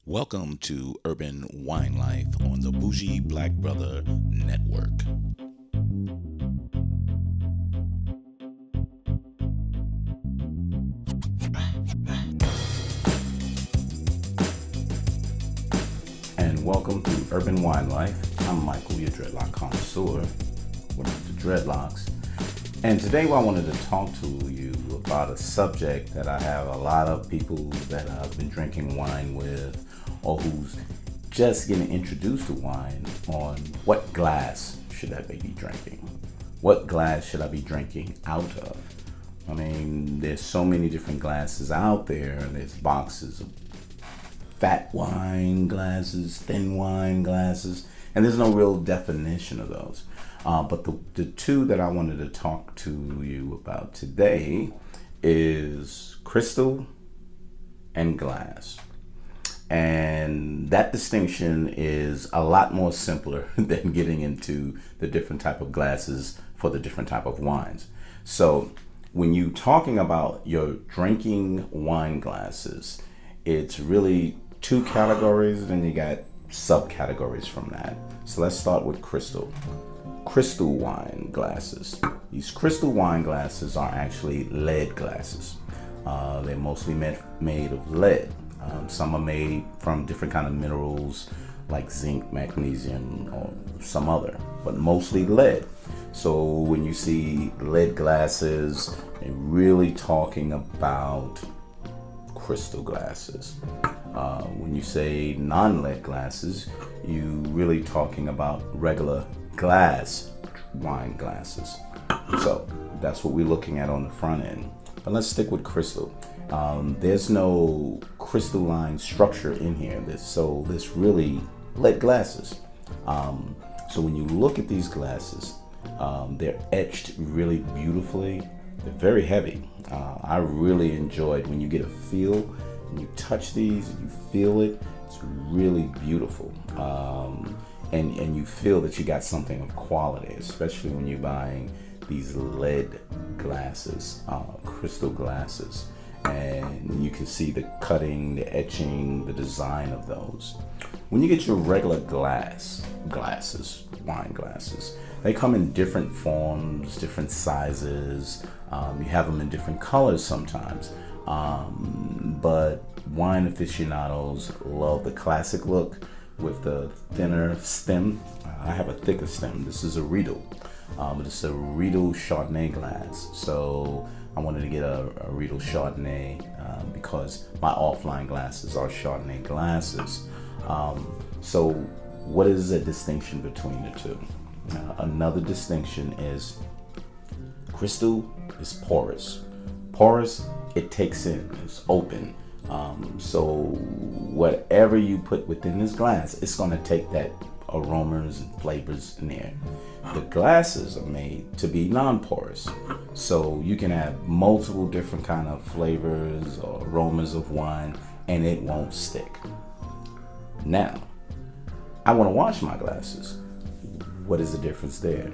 Welcome to Urban Wine Life on the Bougie Black Brother Network. And welcome to Urban Wine Life. I'm Michael, your dreadlock connoisseur, with the dreadlocks. And today I wanted to talk to you about a subject that I have a lot of people that I've been drinking wine with, or who's just getting introduced to wine, on what glass should I be drinking? What glass should I be drinking out of? I mean, there's so many different glasses out there, and there's boxes of fat wine glasses, thin wine glasses, and there's no real definition of those. But the two that I wanted to talk to you about today is crystal and glass. And that distinction is a lot more simpler than getting into the different type of glasses for the different type of wines. So when you're talking about your drinking wine glasses, it's really two categories, and then you got subcategories from that. So let's start with crystal. Crystal wine glasses. These crystal wine glasses are actually lead glasses. They're mostly made of lead. Some are made from different kind of minerals like zinc, magnesium, or some other, but mostly lead. So when you see lead glasses, they're really talking about crystal glasses. When you say non-lead glasses, you really talking about regular glass wine glasses. So that's what we're looking at on the front end. But let's stick with crystal. There's no crystalline structure in here. This really lead glasses. So when you look at these glasses, they're etched really beautifully. They're very heavy. I really enjoyed when you get a feel, and you touch these, and you feel it. It's really beautiful. And you feel that you got something of quality, especially when you're buying these lead glasses, crystal glasses. And you can see the cutting, the etching, the design of those. When you get your regular glasses, wine glasses, they come in different forms, different sizes. You have them in different colors sometimes. But wine aficionados love the classic look with the thinner stem. I have a thicker stem. This is a Riedel. It's a Riedel Chardonnay glass. So I wanted to get a Riedel Chardonnay because my offline glasses are Chardonnay glasses. So what is the distinction between the two? Another distinction is crystal is porous. Porous, it takes in, it's open. So whatever you put within this glass, it's going to take that aromas and flavors in there. The glasses are made to be non-porous, so you can have multiple different kind of flavors or aromas of wine, and it won't stick. Now, I want to wash my glasses. What is the difference there?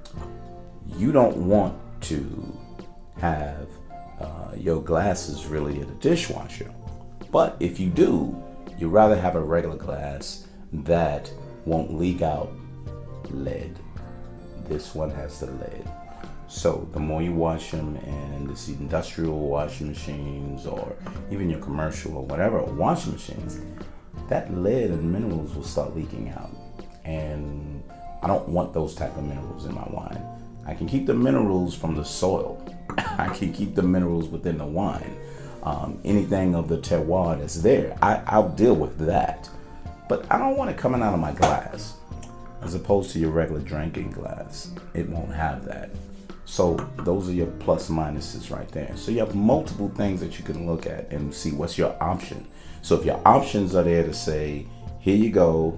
You don't want to have your glasses really in a dishwasher. But if you do, you'd rather have a regular glass that won't leak out lead. This one has the lead. So the more you wash them in this industrial washing machines, or even your commercial or whatever washing machines, that lead and minerals will start leaking out. And I don't want those type of minerals in my wine. I can keep the minerals from the soil. I can keep the minerals within the wine. Anything of the terroir that's there, I'll deal with that. But I don't want it coming out of my glass. As opposed to your regular drinking glass, it won't have that. So those are your plus minuses right there. So you have multiple things that you can look at and see what's your option. So if your options are there to say, here you go,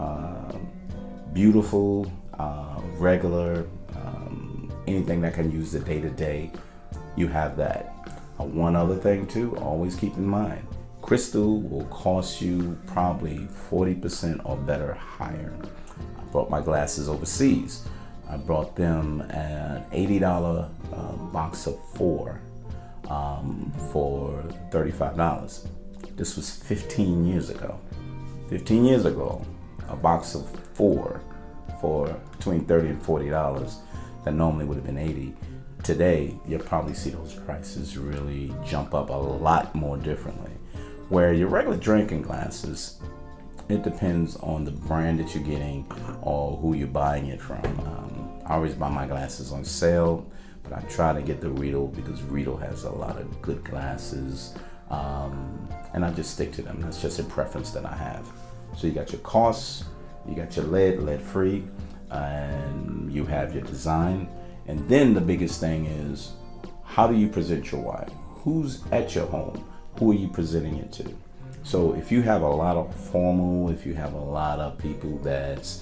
beautiful, regular, anything that can use the day to day, you have that. One other thing too, always keep in mind, crystal will cost you probably 40% or better higher. I brought my glasses overseas. I brought them an $80 box of 4 for $35. This was 15 years ago. 15 years ago, a box of 4 for between $30 and $40 that normally would have been $80. Today, you'll probably see those prices really jump up a lot more differently. Where your regular drinking glasses, it depends on the brand that you're getting or who you're buying it from. I always buy my glasses on sale, but I try to get the Riedel because Riedel has a lot of good glasses, and I just stick to them. That's just a preference that I have. So you got your costs, you got your lead free, and you have your design. And then the biggest thing is, how do you present your wine? Who's at your home? Who are you presenting it to? So if you have a lot of formal, if you have a lot of people that's,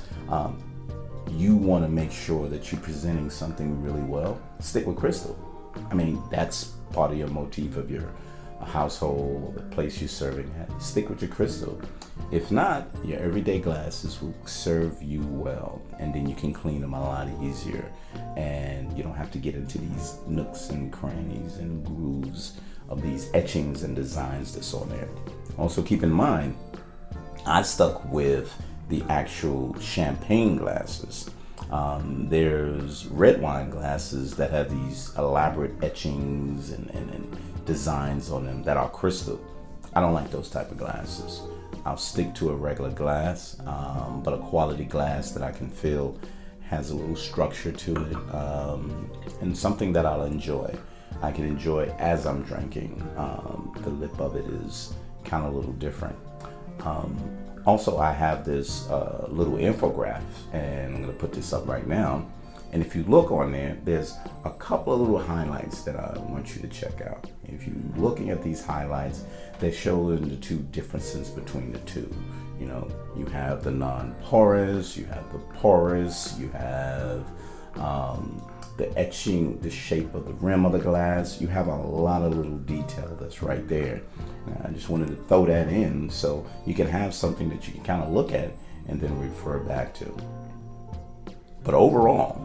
you want to make sure that you're presenting something really well, stick with crystal. I mean, that's part of your motif of your household, the place you're serving at. Stick with your crystal. If not, your everyday glasses will serve you well, and then you can clean them a lot easier, and you don't have to get into these nooks and crannies and grooves of these etchings and designs that's on there. Also keep in mind, I stuck with the actual champagne glasses. There's red wine glasses that have these elaborate etchings and designs on them that are crystal. I don't like those type of glasses. I'll stick to a regular glass, but a quality glass that I can feel has a little structure to it, and something that I'll enjoy. I can enjoy as I'm drinking. The lip of it is kind of a little different. Also, I have this little infograph, and I'm going to put this up right now. And if you look on there, there's a couple of little highlights that I want you to check out. If you're looking at these highlights, they show the two differences between the two. You know, you have the non-porous, you have the porous, you have the etching, the shape of the rim of the glass. You have a lot of little detail that's right there. And I just wanted to throw that in so you can have something that you can kind of look at and then refer back to. But overall,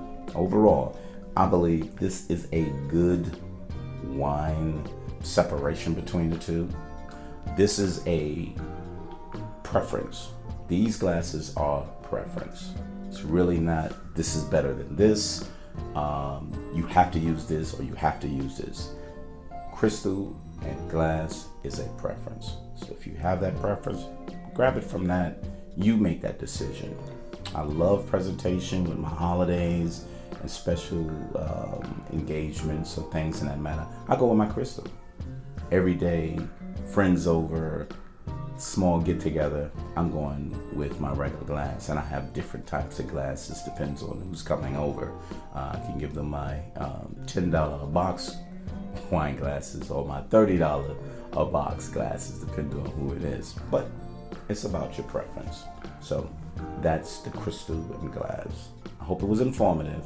I believe this is a good wine separation between the two. This is a preference. These glasses are preference. It's really not, this is better than this. You have to use this or you have to use this. Crystal and glass is a preference. So if you have that preference, grab it from that. You make that decision. I love presentation with my holidays and special engagements or things in that matter. I go with my crystal. Every day, friends over, small get together, I'm going with my regular glass, and I have different types of glasses, depends on who's coming over. I can give them my $10 a box wine glasses or my $30 a box glasses, depending on who it is. But it's about your preference. So that's the crystal and glass. I hope it was informative,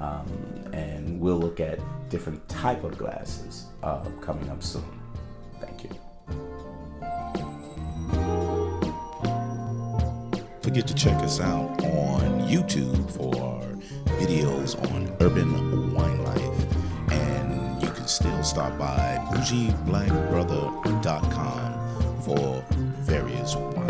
and we'll look at different type of glasses coming up soon. Thank you. Forget to check us out on YouTube for videos on urban wine life, and you can still stop by bougieblackbrother.com for various wine